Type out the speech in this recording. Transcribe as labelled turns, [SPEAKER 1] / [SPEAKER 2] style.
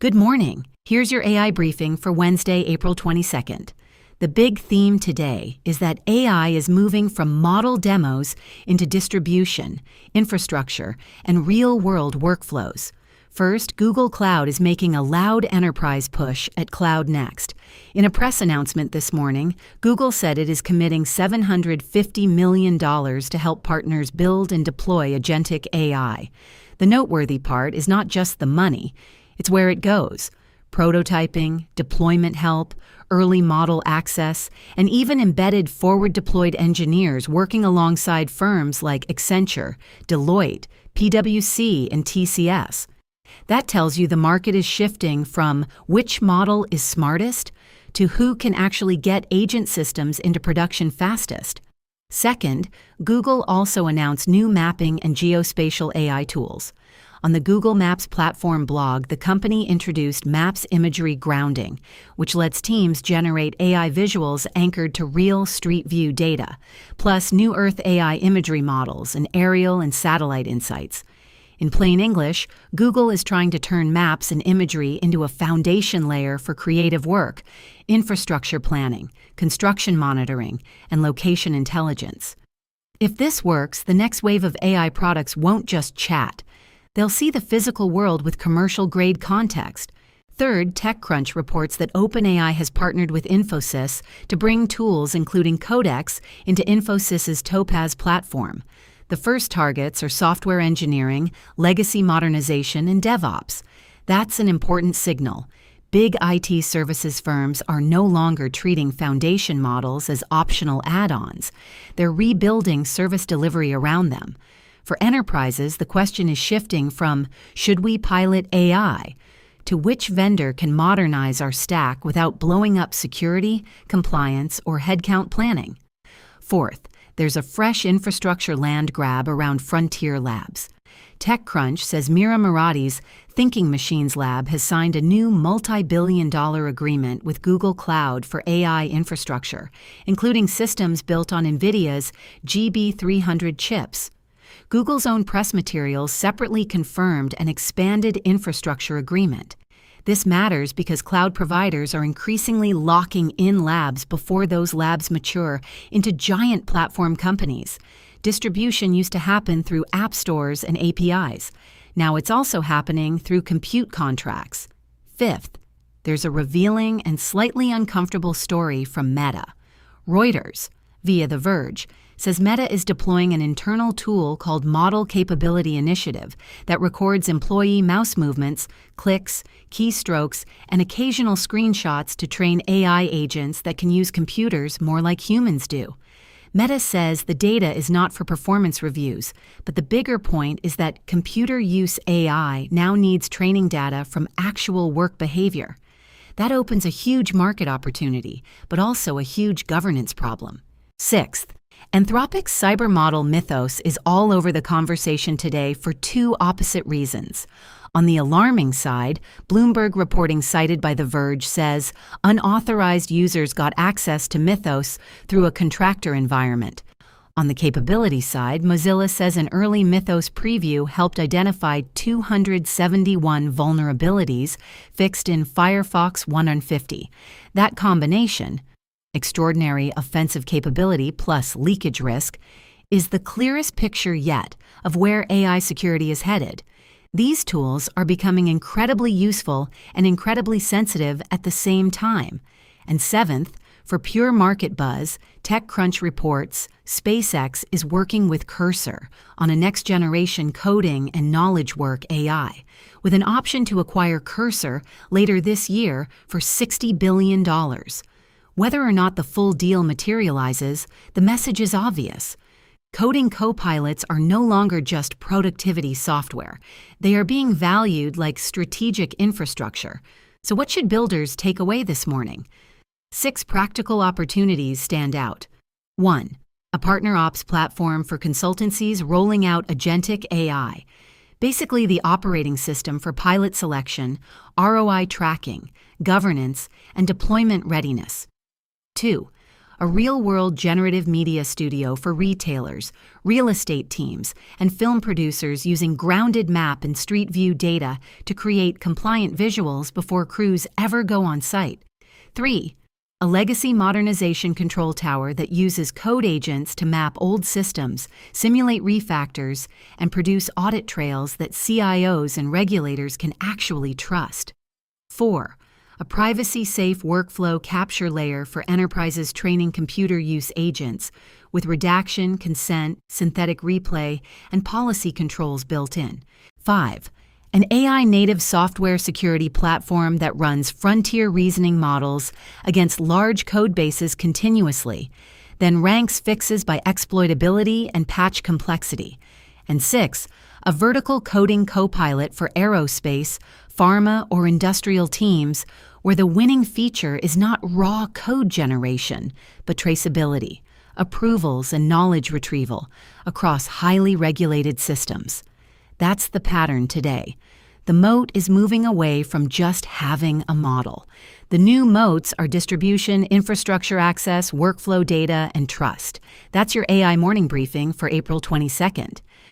[SPEAKER 1] Good morning. Here's your AI briefing for Wednesday, April 22nd. The big theme today is that AI is moving from model demos into distribution, infrastructure, and real-world workflows. First, Google Cloud is making a loud enterprise push at Cloud Next. In a press announcement this morning, Google said it is committing $750 million to help partners build and deploy agentic AI. The noteworthy part is not just the money, it's where it goes. Prototyping, deployment help, early model access, and even embedded forward-deployed engineers working alongside firms like Accenture, Deloitte, PwC, and TCS. That tells you the market is shifting from which model is smartest to who can actually get agent systems into production fastest. Second, Google also announced new mapping and geospatial AI tools. On the Google Maps platform blog, the company introduced Maps Imagery Grounding, which lets teams generate AI visuals anchored to real Street View data, plus New Earth AI imagery models and aerial and satellite insights. In plain English, Google is trying to turn maps and imagery into a foundation layer for creative work, infrastructure planning, construction monitoring, and location intelligence. If this works, the next wave of AI products won't just chat. They'll see the physical world with commercial-grade context. Third, TechCrunch reports that OpenAI has partnered with Infosys to bring tools including Codex into Infosys's Topaz platform. The first targets are software engineering, legacy modernization, and DevOps. That's an important signal. Big IT services firms are no longer treating foundation models as optional add-ons. They're rebuilding service delivery around them. For enterprises, the question is shifting from should we pilot AI to which vendor can modernize our stack without blowing up security, compliance, or headcount planning. Fourth, there's a fresh infrastructure land grab around Frontier Labs. TechCrunch says Mira Murati's Thinking Machines Lab has signed a new multi-billion-dollar agreement with Google Cloud for AI infrastructure, including systems built on NVIDIA's GB300 chips. Google's own press materials separately confirmed an expanded infrastructure agreement. This matters because cloud providers are increasingly locking in labs before those labs mature into giant platform companies. Distribution used to happen through app stores and APIs. Now it's also happening through compute contracts. Fifth, there's a revealing and slightly uncomfortable story from Meta. Reuters, via The Verge, says Meta is deploying an internal tool called Model Capability Initiative that records employee mouse movements, clicks, keystrokes, and occasional screenshots to train AI agents that can use computers more like humans do. Meta says the data is not for performance reviews, but the bigger point is that computer use AI now needs training data from actual work behavior. That opens a huge market opportunity, but also a huge governance problem. Sixth, Anthropic's cyber model Mythos is all over the conversation today for two opposite reasons. On the alarming side, Bloomberg reporting cited by The Verge says unauthorized users got access to Mythos through a contractor environment. On the capability side, Mozilla says an early Mythos preview helped identify 271 vulnerabilities fixed in Firefox 150. That combination, extraordinary offensive capability plus leakage risk, is the clearest picture yet of where AI security is headed. These tools are becoming incredibly useful and incredibly sensitive at the same time. And seventh, for pure market buzz, TechCrunch reports SpaceX is working with Cursor on a next-generation coding and knowledge work AI, with an option to acquire Cursor later this year for $60 billion. Whether or not the full deal materializes, the message is obvious. Coding copilots are no longer just productivity software. They are being valued like strategic infrastructure. So what should builders take away this morning? 6 practical opportunities stand out. 1. A partner ops platform for consultancies rolling out agentic AI. Basically the operating system for pilot selection, ROI tracking, governance, and deployment readiness. 2. a real-world generative media studio for retailers, real estate teams, and film producers using grounded map and street view data to create compliant visuals before crews ever go on site. 3. A legacy modernization control tower that uses code agents to map old systems, simulate refactors, and produce audit trails that CIOs and regulators can actually trust. 4. A privacy-safe workflow capture layer for enterprises training computer use agents, with redaction, consent, synthetic replay, and policy controls built in. 5. An AI-native software security platform that runs frontier reasoning models against large code bases continuously, then ranks fixes by exploitability and patch complexity. And 6. A vertical coding copilot for aerospace, pharma, or industrial teams where the winning feature is not raw code generation, but traceability, approvals, and knowledge retrieval across highly regulated systems. That's the pattern today. The moat is moving away from just having a model. The new moats are distribution, infrastructure access, workflow data, and trust. That's your AI Morning Briefing for April 22nd.